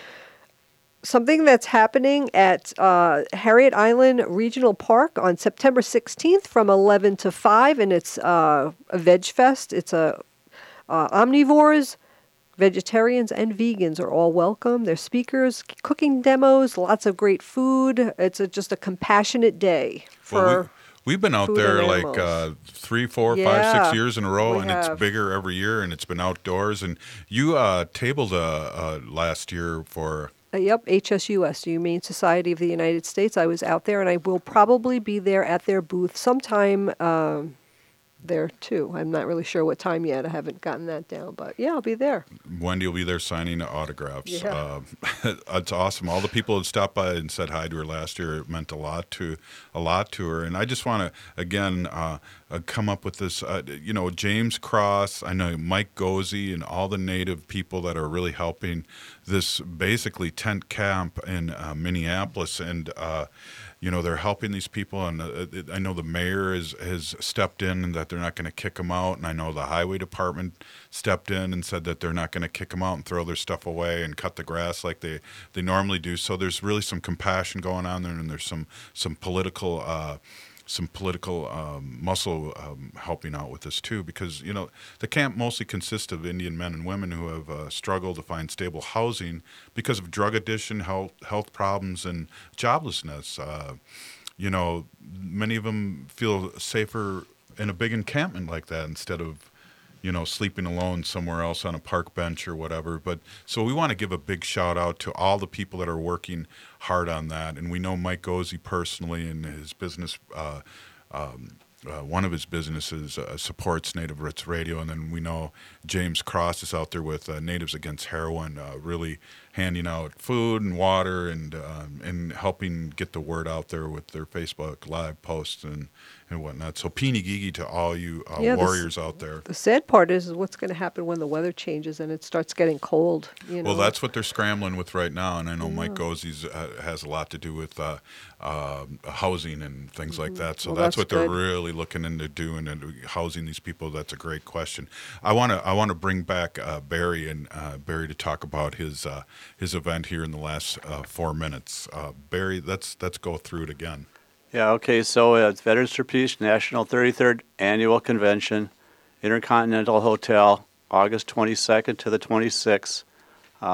something that's happening at uh, Harriet Island Regional Park on September sixteenth from eleven to five, and it's uh, a Veg Fest. It's a uh, omnivores, vegetarians, and vegans are all welcome. There's speakers, cooking demos, lots of great food. It's a, just a compassionate day for. Well, we, we've been out there like uh, three, four, yeah, five, six years in a row, and have. it's bigger every year, and it's been outdoors. And you uh, tabled uh, uh, last year for. Uh, yep, H S U S, the Humane Society of the United States. I was out there, and I will probably be there at their booth sometime um, there, too. I'm not really sure what time yet. I haven't gotten that down, but yeah, I'll be there. Wendy will be there signing autographs. Yeah. Uh, it's awesome. All the people that stopped by and said hi to her last year, it meant a lot to a lot to her. And I just want to, again, uh, uh, come up with this, uh, you know, James Cross, I know Mike Gozy, and all the Native people that are really helping this basically tent camp in uh, Minneapolis. And, uh, you know, they're helping these people, and uh, I know the mayor has, has stepped in and that they're not going to kick them out, and I know the highway department stepped in and said that they're not going to kick them out and throw their stuff away and cut the grass like they, they normally do. So there's really some compassion going on there, and there's some some political uh, some political um, muscle um, helping out with this too, because, you know, the camp mostly consists of Indian men and women who have uh, struggled to find stable housing because of drug addiction, health, health problems, and joblessness. Uh, you know, many of them feel safer in a big encampment like that instead of, you know, sleeping alone somewhere else on a park bench or whatever. But so we want to give a big shout out to all the people that are working hard on that. And we know Mike Gozy personally, and his business, uh, um, uh, one of his businesses uh, supports Native Roots Radio. And then we know James Cross is out there with uh, Natives Against Heroin, uh, really handing out food and water and um, and helping get the word out there with their Facebook Live posts and, and whatnot. So Peeny Gigi to all you uh, Yeah, the s- warriors out there. The sad part is, is what's going to happen when the weather changes and it starts getting cold. You know? Well, that's what they're scrambling with right now, and I know Mike Gozy's uh, has a lot to do with uh, uh, housing and things like that. So Well, that's, that's what they're good. really looking into doing and housing these people. That's a great question. I want to I want to bring back uh, Barry and uh, Barry to talk about his uh, his event here in the last uh, four minutes. Uh, Barry, let's let's go through it again. Yeah, okay, so uh, it's Veterans for Peace National thirty-third Annual Convention, Intercontinental Hotel, August twenty-second to the twenty-sixth. Uh,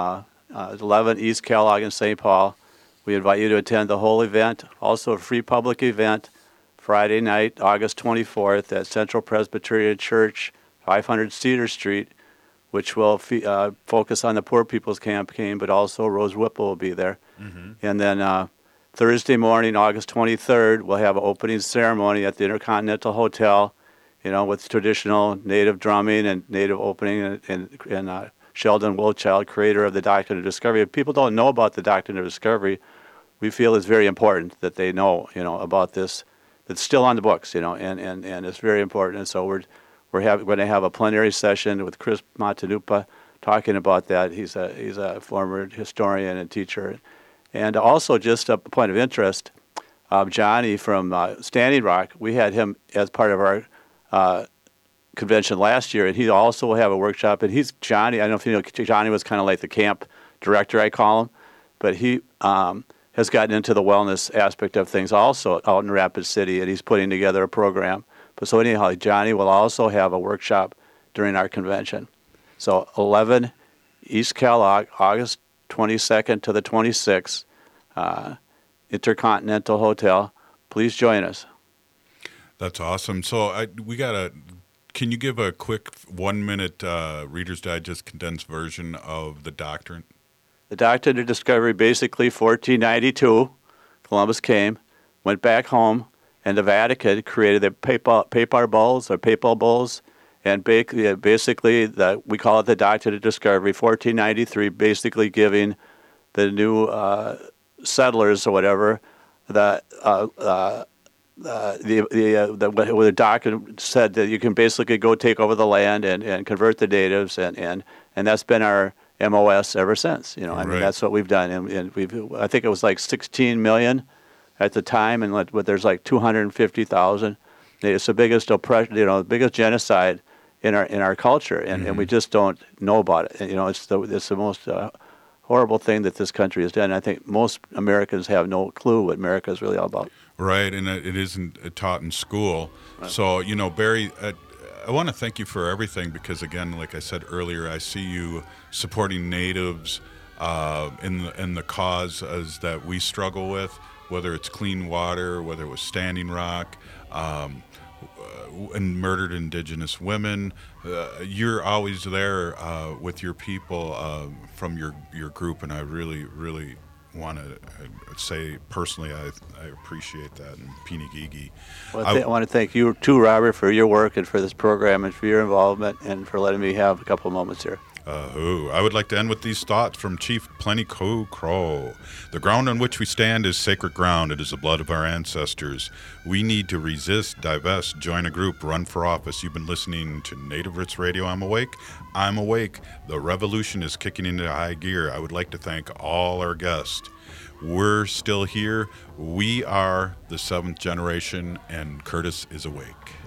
uh, eleven East Kellogg in Saint Paul. We invite you to attend the whole event. Also a free public event Friday night, August twenty-fourth at Central Presbyterian Church, five hundred Cedar Street, which will fe- uh, focus on the Poor People's Campaign, but also Rose Whipple will be there. Mm-hmm. And then uh, Thursday morning, August twenty-third, we'll have an opening ceremony at the Intercontinental Hotel, you know, with traditional Native drumming and Native opening, and, and, and uh, Sheldon Wilchild, creator of the Doctrine of Discovery. If people don't know about the Doctrine of Discovery, we feel it's very important that they know, you know, about this. It's still on the books, you know, and, and, and it's very important. And so we're we're have, going to have a plenary session with Chris Montanupa talking about that. He's a he's a former historian and teacher. And also, just a point of interest, um, Johnny from uh, Standing Rock, we had him as part of our uh, convention last year, and he also will have a workshop. And he's Johnny. I don't know if you know, Johnny was kind of like the camp director, I call him, but he um, has gotten into the wellness aspect of things also out in Rapid City, and he's putting together a program. But so anyhow, Johnny will also have a workshop during our convention. So eleven East Kellogg, August twenty-second to the twenty-sixth, uh, Intercontinental Hotel. Please join us. That's awesome. So I, we got a. Can you give a quick one-minute uh, Reader's Digest condensed version of the doctrine? The Doctrine of Discovery, basically fourteen ninety-two, Columbus came, went back home, and the Vatican created the papal, papal bulls or papal bulls, and basically the, we call it the Doctrine of Discovery, fourteen ninety-three, basically giving the new uh, settlers or whatever the uh, uh, uh, the the, uh, the where the doctrine said that you can basically go take over the land and, and convert the natives, and, and, and that's been our M O S ever since. You know, I right. mean, that's what we've done, and, and we've. I think it was like sixteen million at the time, and but there's like two hundred fifty thousand. It's the biggest oppression, you know, the biggest genocide in our in our culture, and, Mm-hmm. and we just don't know about it. And, you know, it's the it's the most uh, horrible thing that this country has done. I think most Americans have no clue what America is really all about. Right, and it isn't taught in school. Right. So, you know, Barry, uh, I want to thank you for everything because, again, like I said earlier, I see you supporting natives uh, in the, in the cause as that we struggle with, whether it's clean water, whether it was Standing Rock, um, and murdered indigenous women. Uh, you're always there uh, with your people uh, from your, your group, and I really, really want to say personally I I appreciate that, and Pinigigi. Well, I, th- I want to thank you too, Robert, for your work and for this program and for your involvement and for letting me have a couple of moments here. Uh, who? I would like to end with these thoughts from Chief Plenty Coo Crow. The ground on which we stand is sacred ground. It is the blood of our ancestors. We need to resist, divest, join a group, run for office. You've been listening to Native Roots Radio. I'm Awake. I'm Awake. The revolution is kicking into high gear. I would like to thank all our guests. We're still here. We are the seventh generation, and Curtis is awake.